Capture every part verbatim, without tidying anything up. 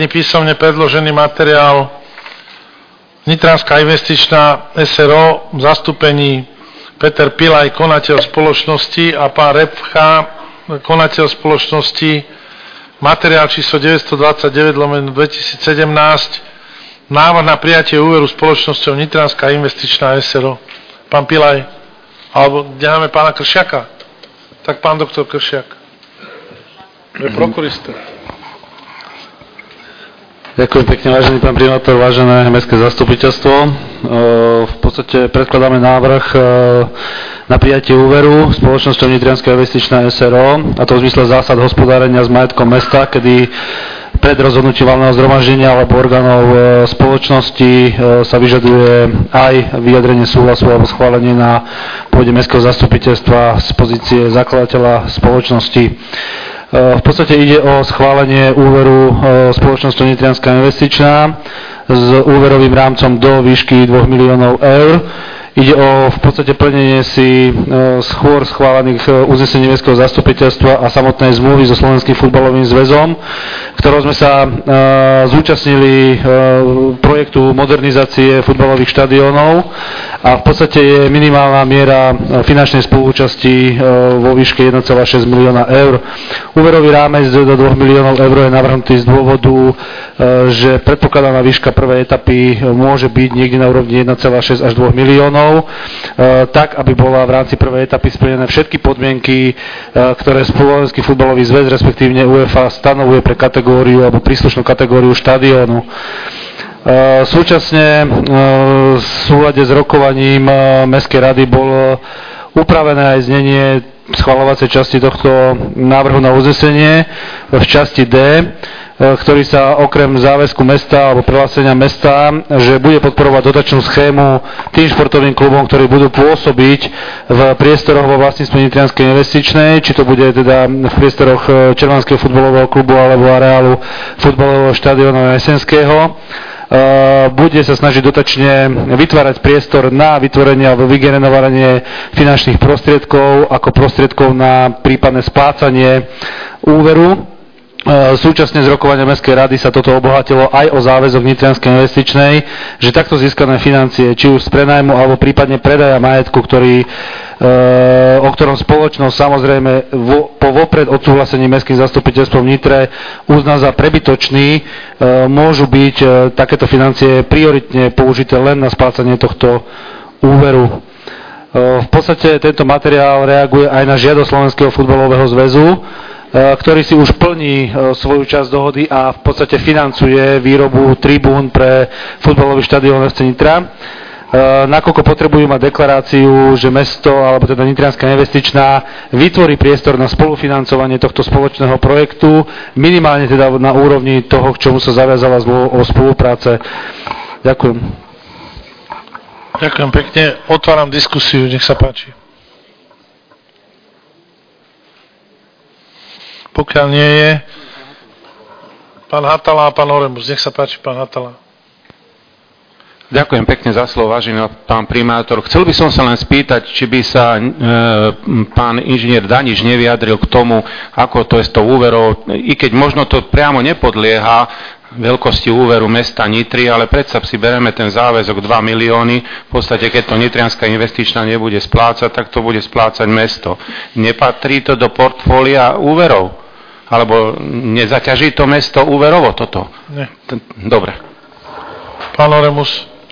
Písomne predložený materiál Nitranská investičná es er o v zastúpení Peter Pilaj, konateľ spoločnosti, a pán Repcha, konateľ spoločnosti, materiál číslo deväťstodvadsaťdeväť lomeno dvetisícsedemnásť, návrh na prijatie úveru spoločnosťou Nitranská investičná es er o. Pán Pilaj, alebo necháme pána Kršiaka? Tak pán doktor Kršiak. Je prokurista. Ďakujem pekne, vážený pán primátor, vážené mestské zastupiteľstvo. V podstate predkladáme návrh na prijatie úveru spoločnosťou Nitrianska investičná es er o, a to v zmysle zásad hospodárenia s majetkom mesta, kedy pred rozhodnutím valného zhromaždenia alebo orgánov spoločnosti sa vyžaduje aj vyjadrenie súhlasu alebo schválenie na pôde mestského zastupiteľstva z pozície zakladateľa spoločnosti. V podstate ide o schválenie úveru spoločnosťou Nitrianska investičná s úverovým rámcom do výšky dvoch miliónov eur. Ide o v podstate plnenie si schôr schválených uznesení mestského zastupiteľstva a samotnej zmluvy so Slovenským futbalovým zväzom, ktorou sme sa zúčastnili projektu modernizácie futbalových štadiónov, a v podstate je minimálna miera finančnej spoluúčasti vo výške jeden celá šesť milióna eur. Úverový rámec do dvoch miliónov eur je navrhnutý z dôvodu, že predpokladaná výška prvej etapy môže byť niekde na úrovni jeden celá šesť až dva miliónov, tak, aby bola v rámci prvej etapy splnené všetky podmienky, ktoré Slovenský futbalový zväz, respektívne UEFA, stanovuje pre kategóriu alebo príslušnú kategóriu štadiónu. Súčasne v súlade s rokovaním Mestskej rady bolo upravené aj znenie schvaľovacej časti tohto návrhu na uznesenie v časti D, ktorý sa okrem záväzku mesta alebo prehlásenia mesta, že bude podporovať dotačnú schému tým športovým klubom, ktorí budú pôsobiť v priestoroch vo vlastníctve Nitrianskej investičnej, či to bude teda v priestoroch Červanského futbalového klubu alebo areálu futbalového štadióna Jesenského, bude sa snažiť dotačne vytvárať priestor na vytvorenie alebo vygenerovanie finančných prostriedkov ako prostriedkov na prípadné splácanie úveru. Súčasne z rokovania Mestskej rady sa toto obohatilo aj o záväzok Nitrianskej investičnej, že takto získané financie, či už z prenajmu alebo prípadne predaja majetku, ktorý, o ktorom spoločnosť samozrejme vo, po vopred odsúhlasení Mestským zastupiteľstvom v Nitre uzná za prebytočný, môžu byť takéto financie prioritne použité len na splácanie tohto úveru. V podstate tento materiál reaguje aj na žiadosť Slovenského futbalového zväzu, ktorý si už plní svoju časť dohody a v podstate financuje výrobu tribún pre futbalový štadión ef cé Nitra. Nakoľko potrebujú mať deklaráciu, že mesto, alebo teda Nitrianska investičná, vytvorí priestor na spolufinancovanie tohto spoločného projektu, minimálne teda na úrovni toho, k čomu sa zaviazala zmluva o spolupráce. Ďakujem. Ďakujem pekne. Otváram diskusiu, nech sa páči. Pokiaľ nie je, pán Hatala a pán Oremus. Nech sa páči, pán Hatala. Ďakujem pekne za slovo, vážený pán primátor. Chcel by som sa len spýtať, či by sa e, pán inžinier Daniš nevyjadril k tomu, ako to je s tou úverou, i keď možno to priamo nepodlieha veľkosti úveru mesta Nitry, ale predsa si bereme ten záväzok dva milióny, v podstate keď to Nitrianska investičná nebude splácať, tak to bude splácať mesto. Nepatrí to do portfólia úverov? Alebo nezaťaží to mesto úverovo toto? Nie. Dobre. Pán Oremus.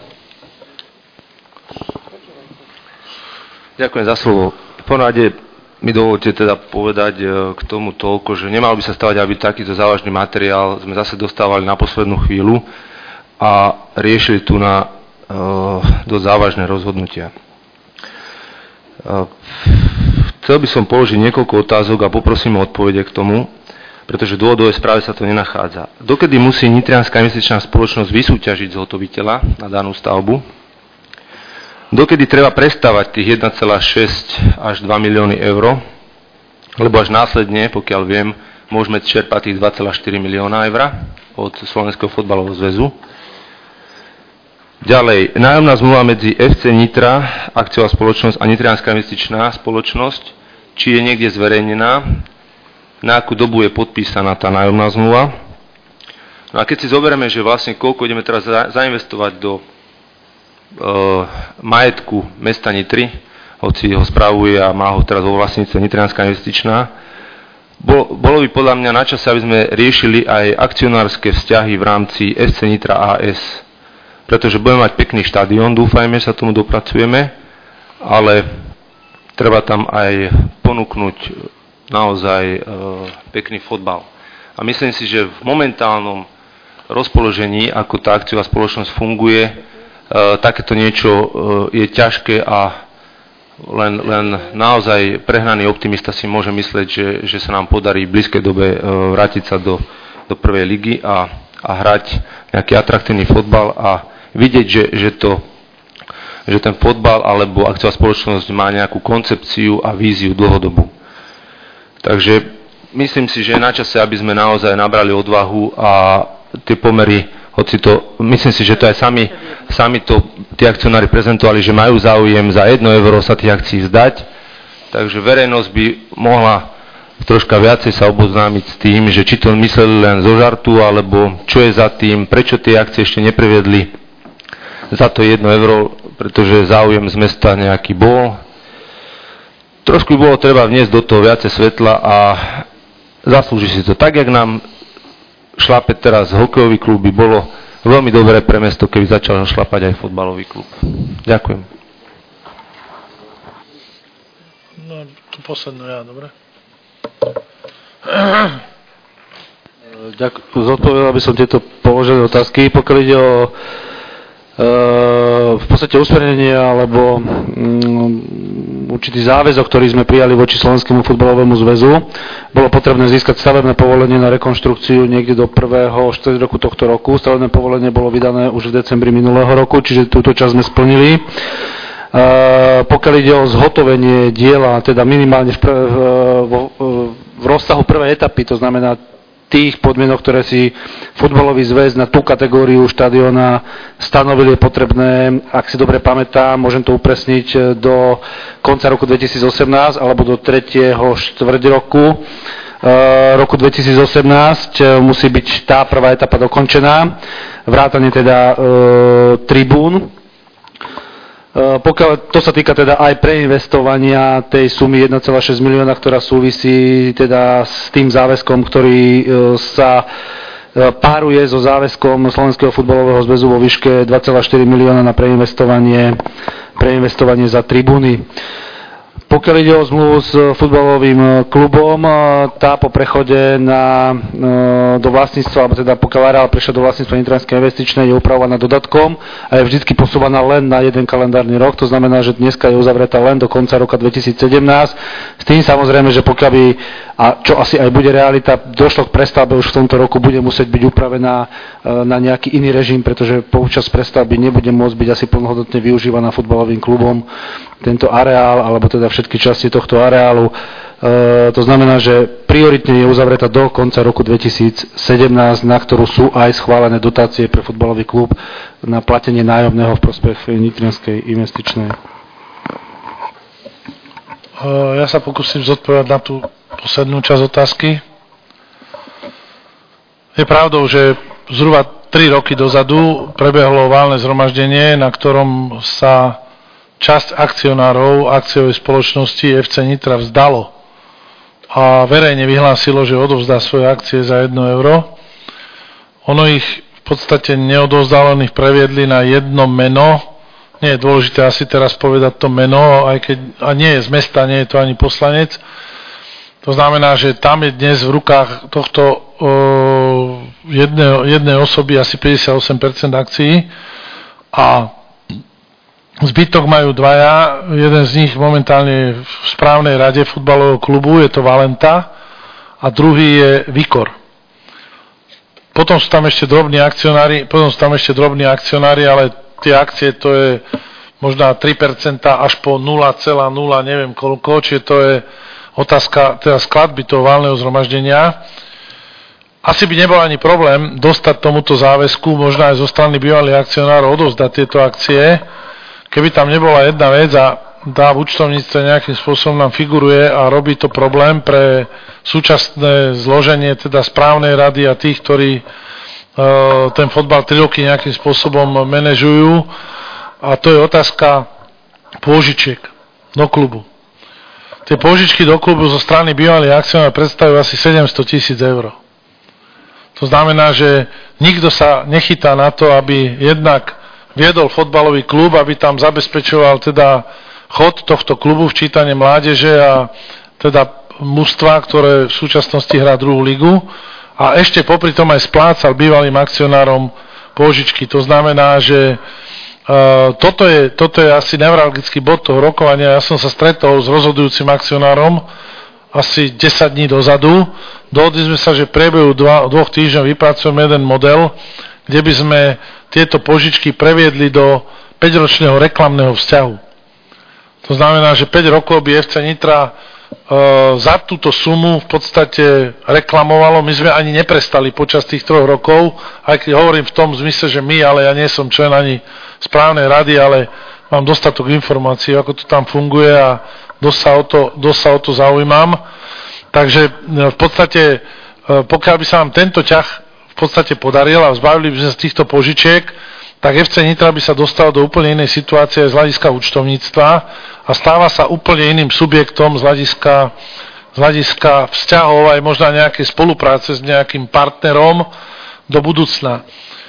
Ďakujem za slovo. V prvom rade mi dovolte teda povedať k tomu toľko, že nemal by sa stavať, aby takýto závažný materiál sme zase dostávali na poslednú chvíľu a riešili tu na uh, dosť závažné rozhodnutia. Uh, chcel by som položiť niekoľko otázok a poprosím o odpovede k tomu, pretože v dôvodovej správe sa to nenachádza. Dokedy musí Nitrianska investičná spoločnosť vysúťažiť zhotoviteľa na danú stavbu? Dokedy treba prestávať tých jeden celá šesť až dva milióny eur, lebo až následne, pokiaľ viem, môžeme čerpať tých dva celá štyri milióna eur od Slovenského futbalového zväzu. Ďalej, nájomná zmluva medzi ef cé Nitra, akciová spoločnosť, a Nitrianska investičná spoločnosť, či je niekde zverejnená, na akú dobu je podpísaná tá nájomná zmluva. No a keď si zoberieme, že vlastne koľko ideme teraz za, zainvestovať do e, majetku mesta Nitry, hoci ho spravuje a má ho teraz vo vlastníctve Nitrianska investičná, bolo, bolo by podľa mňa na čase, aby sme riešili aj akcionárske vzťahy v rámci ef cé Nitra á es. Pretože budeme mať pekný štadión, dúfajme, sa tomu dopracujeme, ale treba tam aj ponúknuť naozaj e, pekný fotbal. A myslím si, že v momentálnom rozpoložení, ako tá akciová spoločnosť funguje, e, takéto niečo e, je ťažké a len, len naozaj prehnaný optimista si môže mysleť, že, že sa nám podarí v blízkej dobe e, vrátiť sa do, do prvej ligy a, a hrať nejaký atraktívny fotbal a vidieť, že, že, to, že ten fotbal alebo akciová spoločnosť má nejakú koncepciu a víziu dlhodobú. Takže myslím si, že je na čase, aby sme naozaj nabrali odvahu a tie pomery, hoci to, myslím si, že to aj sami, sami to tí akcionári prezentovali, že majú záujem za jedno euro sa tých akcií vzdať, takže verejnosť by mohla troška viacej sa oboznámiť s tým, že či to mysleli len zo žartu, alebo čo je za tým, prečo tie akcie ešte nepreviedli za to jedno euro, pretože záujem z mesta nejaký bol. Trošku by bolo treba vniesť do toho viacej svetla a zaslúži si to. Tak, jak nám šlape teraz hokejový klub, by bolo veľmi dobré pre mesto, keby začal šlapať aj fotbalový klub. Ďakujem. No, tu poslednú ja, dobre? Ďakujem. Zodpovedal by som tieto položené otázky. Pokiaľ ide o v podstate usmernenie alebo um, určitý záväzok, ktorý sme prijali voči Slovenskému futbalovému zväzu. Bolo potrebné získať stavebné povolenie na rekonštrukciu niekde do prvého štvrť roku tohto roku. Stavebné povolenie bolo vydané už v decembri minulého roku, čiže túto časť sme splnili. Uh, pokiaľ ide o zhotovenie diela, teda minimálne v, prv, v, v rozsahu prvej etapy, to znamená tých podmienok, ktoré si futbalový zväz na tú kategóriu štadióna stanovili, je potrebné, ak si dobre pamätám, môžem to upresniť, do konca roku dvetisícosemnásť alebo do tretieho štvrť roku roku dvetisícosemnásť musí byť tá prvá etapa dokončená, vrátane teda e, tribún. Pokiaľ to sa týka teda aj preinvestovania tej sumy jeden celá šesť milióna, ktorá súvisí teda s tým záväzkom, ktorý sa páruje so záväzkom Slovenského futbalového zväzu vo výške dva celá štyri milióna na preinvestovanie, preinvestovanie za tribúny. Pokiaľ ide o zmluvu s futbalovým klubom, tá po prechode na, do vlastníctva, alebo teda pokiaľ areál prešiel do vlastníctva Nitrianskej investičnej, je upravovaná dodatkom a je vždy posúvaná len na jeden kalendárny rok. To znamená, že dneska je uzavretá len do konca roka dvetisícsedemnásť. S tým samozrejme, že pokiaľ by, a čo asi aj bude realita, došlo k prestavbe už v tomto roku, bude musieť byť upravená na nejaký iný režim, pretože počas prestavby nebude môcť byť asi plnohodnotne využívaná futbalovým klubom tento areál, alebo teda všetky časti tohto areálu. E, to znamená, že prioritne je uzavretá do konca roku dvetisícsedemnásť, na ktorú sú aj schválené dotácie pre futbalový klub na platenie nájomného v prospech Nitrianskej investičnej. E, ja sa pokúsim zodpovedať na tú poslednú časť otázky. Je pravdou, že zhruba tri roky dozadu prebehlo valné zhromaždenie, na ktorom sa časť akcionárov akciovej spoločnosti ef cé Nitra vzdalo a verejne vyhlásilo, že odovzdá svoje akcie za jedno euro. Ono ich v podstate neodovzdalo, len ich previedli na jedno meno. Nie je dôležité asi teraz povedať to meno, aj keď, a nie je z mesta, nie je to ani poslanec. To znamená, že tam je dnes v rukách tohto o, jednej, jednej osoby asi päťdesiatosem percent akcií a zbytok majú dvaja, jeden z nich momentálne v správnej rade futbalového klubu, je to Valenta, a druhý je Vikor. Potom sú tam ešte drobní akcionári, potom sú tam ešte drobní akcionári, ale tie akcie to je možná tri percentá až po nula celá nula, neviem koľko, čiže to je otázka teda skladby toho valného zhromaždenia. Asi by nebol ani problém dostať tomuto záväzku, možno aj zo strany bývalých akcionárov odovzdať tieto akcie, keby tam nebola jedna vec a tá v účtovníctve nejakým spôsobom nám figuruje a robí to problém pre súčasné zloženie teda správnej rady a tých, ktorí ten fotbal tri roky nejakým spôsobom manažujú a to je otázka pôžičiek do klubu. Tie pôžičky do klubu zo strany bývalých akcionárov predstavujú asi sedemsto tisíc eur. To znamená, že nikto sa nechytá na to, aby jednak viedol fotbalový klub, aby tam zabezpečoval teda chod tohto klubu, včítanie mládeže a teda mužstva, ktoré v súčasnosti hrá druhú ligu a ešte popri tom aj splácal bývalým akcionárom pôžičky. To znamená, že Uh, toto, je, toto je asi neuralgický bod toho rokovania. Ja som sa stretol s rozhodujúcim akcionárom asi desať dní dozadu. Dohodli sme sa, že v priebehu dva, dvoch týždňov vypracujeme jeden model, kde by sme tieto požičky previedli do päťročného reklamného vzťahu. To znamená, že päť rokov by ef cé Nitra uh, za túto sumu v podstate reklamovalo. My sme ani neprestali počas tých troch rokov, aj keď hovorím v tom zmysle, že my, ale ja nie som člen ani správnej rady, ale mám dostatok informácií, ako to tam funguje a dosť sa o to, dosť sa o to zaujímam. Takže v podstate, pokiaľ by sa nám tento ťah v podstate podaril a zbavili by sme z týchto požičiek, tak ef cé Nitra by sa dostal do úplne inej situácie z hľadiska účtovníctva a stáva sa úplne iným subjektom z hľadiska, z hľadiska vzťahov aj možno nejakej spolupráce s nejakým partnerom do budúcna.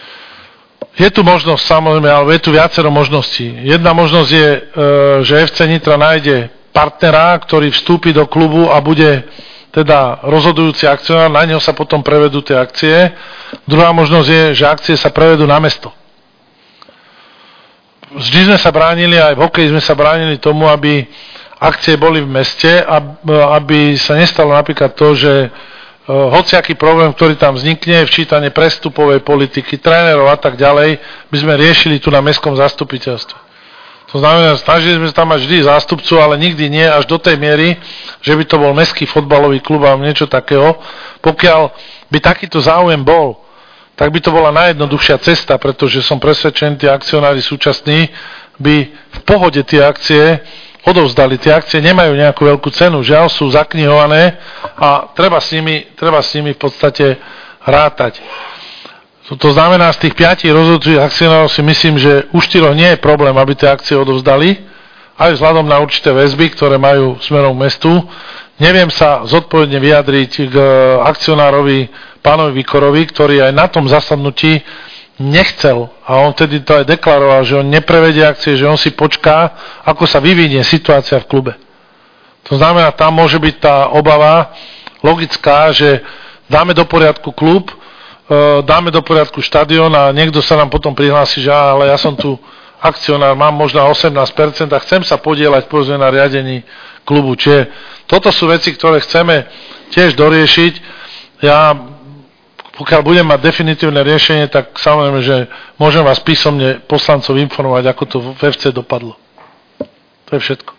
Je tu možnosť, samozrejme, ale je tu viacero možností. Jedna možnosť je, že ef cé Nitra nájde partnera, ktorý vstúpi do klubu a bude teda rozhodujúci akcionár, na neho sa potom prevedú tie akcie. Druhá možnosť je, že akcie sa prevedú na mesto. Vždy sme sa bránili, aj v hokeji sme sa bránili tomu, aby akcie boli v meste, aby sa nestalo napríklad to, že hociaký problém, ktorý tam vznikne, včítanie prestupovej politiky, trénerov a tak ďalej, by sme riešili tu na mestskom zastupiteľstve. To znamená, snažili sme sa tam mať vždy zástupcu, ale nikdy nie až do tej miery, že by to bol mestský fotbalový klub alebo niečo takého. Pokiaľ by takýto záujem bol, tak by to bola najjednoduchšia cesta, pretože som presvedčený, tí akcionári súčasní by v pohode tie akcie odovzdali. Tie akcie nemajú nejakú veľkú cenu, žiaľ sú zaknihované a treba s nimi, treba s nimi v podstate rátať. To, to znamená, z tých piatich rozhodujúcich akcionárov si myslím, že u štyroch nie je problém, aby tie akcie odovzdali, aj vzhľadom na určité väzby, ktoré majú smerom k mestu. Neviem sa zodpovedne vyjadriť k akcionárovi pánovi Vikorovi, ktorý aj na tom zasadnutí nechcel, a on vtedy to aj deklaroval, že on neprevedie akcie, že on si počká, ako sa vyvinie situácia v klube. To znamená, tam môže byť tá obava logická, že dáme do poriadku klub, dáme do poriadku štadión a niekto sa nám potom prihlási, že ale ja som tu akcionár, mám možno osemnásť percent a chcem sa podieľať povedzme na riadení klubu. Čiže toto sú veci, ktoré chceme tiež doriešiť. Ja, pokiaľ budem mať definitívne riešenie, tak samozrejme, že môžem vás písomne poslancov informovať, ako to v ef cé dopadlo. To je všetko.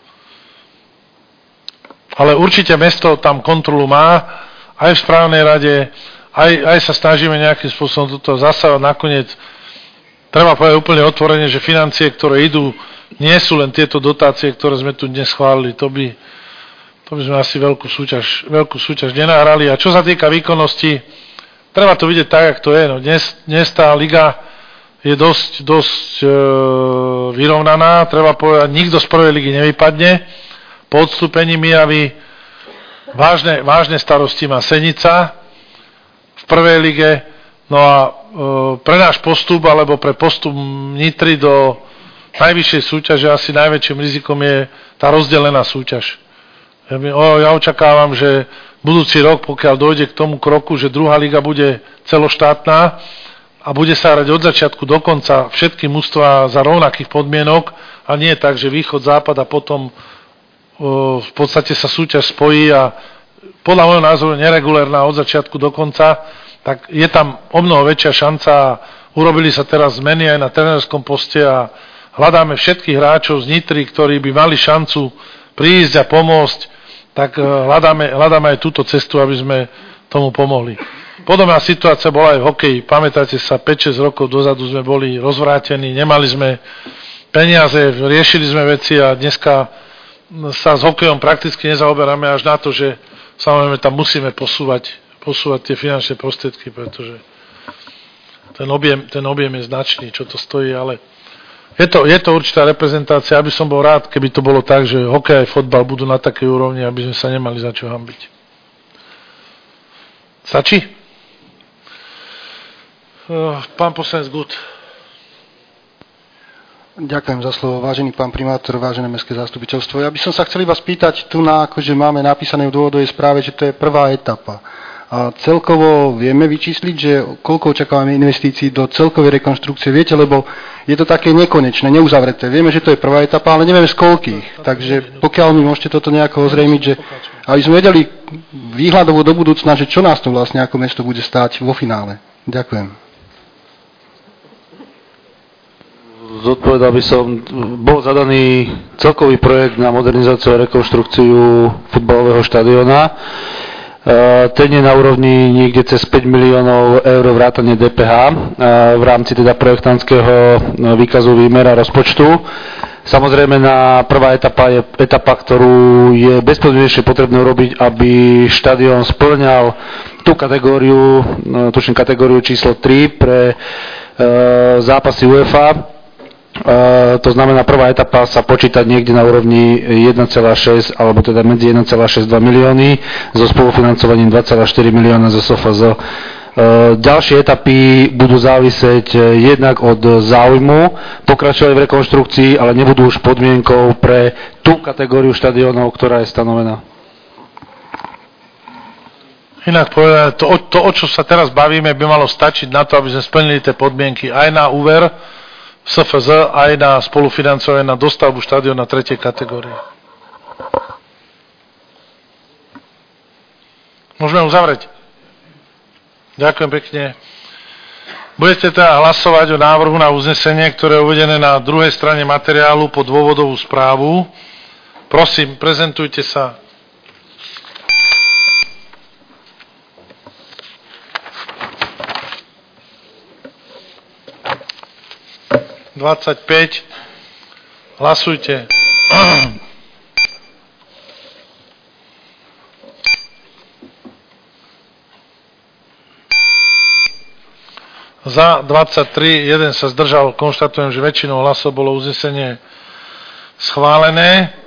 Ale určite mesto tam kontrolu má, aj v správnej rade, aj, aj sa snažíme nejakým spôsobom toto zasávať. Nakoniec treba povedať úplne otvorene, že financie, ktoré idú, nie sú len tieto dotácie, ktoré sme tu dnes schválili. To by, to by sme asi veľkú súťaž, veľkú súťaž nenahrali. A čo sa týka výkonnosti, treba to vidieť tak, jak to je. No dnes, dnes tá liga je dosť, dosť e, vyrovnaná. Treba povedať, nikto z prvej ligy nevypadne. Po odstúpení Mijavy vážne, vážne starosti má Senica v prvej lige. No a e, pre náš postup, alebo pre postup Nitry do najvyššej súťaže asi najväčším rizikom je tá rozdelená súťaž. Ja, ja očakávam, že budúci rok, pokiaľ dojde k tomu kroku, že druhá liga bude celoštátna a bude sa hrať od začiatku do konca všetky mužstvá za rovnakých podmienok a nie tak, že východ, západ a potom uh, v podstate sa súťaž spojí a podľa môjho názoru neregulérna od začiatku do konca, tak je tam omnoho väčšia šanca a urobili sa teraz zmeny aj na trénerskom poste a hľadáme všetkých hráčov z Nitry, ktorí by mali šancu prísť a pomôcť, tak hľadáme, hľadáme aj túto cestu, aby sme tomu pomohli. Podobná situácia bola aj v hokeji. Pamätáte sa, päť šesť rokov dozadu sme boli rozvrátení, nemali sme peniaze, riešili sme veci a dneska sa s hokejom prakticky nezaoberáme až na to, že samozrejme tam musíme posúvať, posúvať tie finančné prostriedky, pretože ten objem, ten objem je značný, čo to stojí, ale je to, je to určitá reprezentácia. Aby som bol rád, keby to bolo tak, že hokej aj fotbal budú na takej úrovni, aby sme sa nemali za čo hanbiť. Stačí? Pán poslanec Gut. Ďakujem za slovo. Vážený pán primátor, vážené mestské zastupiteľstvo. Ja by som sa chcel iba spýtať, tu na, akože máme napísané v dôvodovej správe, že to je prvá etapa. A celkovo vieme vyčísliť, že koľko očakávame investícií do celkovej rekonštrukcie. Viete, lebo je to také nekonečné, neuzavreté. Vieme, že to je prvá etapa, ale nevieme z koľkých. Takže pokiaľ mi môžete toto nejako ozrejmiť, že aby sme vedeli výhľadovo do budúcna, že čo nás to vlastne ako mesto bude stáť vo finále. Ďakujem. Zodpovedal by som, bol zadaný celkový projekt na modernizáciu a rekonštrukciu futbalového štadióna. Ten je na úrovni niekde cez päť miliónov eur vrátane dé pé há v rámci teda projektantského výkazu výmera rozpočtu. Samozrejme, na prvá etapa je etapa, ktorú je bezpodmienečne potrebné urobiť, aby štadión spĺňal tú kategóriu, tuším kategóriu číslo tri pre zápasy UEFA. Uh, to znamená, prvá etapa sa počíta niekde na úrovni jeden celá šesť alebo teda medzi jeden celá šesť dva milióny so spolufinancovaním dva celá štyri milióna zo es ef zet. Uh, ďalšie etapy budú závisieť jednak od záujmu pokračovať v rekonštrukcii, ale nebudú už podmienkou pre tú kategóriu štadiónov, ktorá je stanovená. Inak povedané, to, to, o čo sa teraz bavíme, by malo stačiť na to, aby sme splnili tie podmienky aj na úver es ef zet, aj na spolufinancovanie na dostavbu štadióna tretej kategórie. Môžeme uzavrieť. Ďakujem pekne. Budete teda hlasovať o návrhu na uznesenie, ktoré je uvedené na druhej strane materiálu pod dôvodovú správu. Prosím, prezentujte sa. dvadsaťpäť. Hlasujte. Za dvadsaťtri, jeden sa zdržal. Konštatujem, že väčšinou hlasov bolo uznesenie schválené.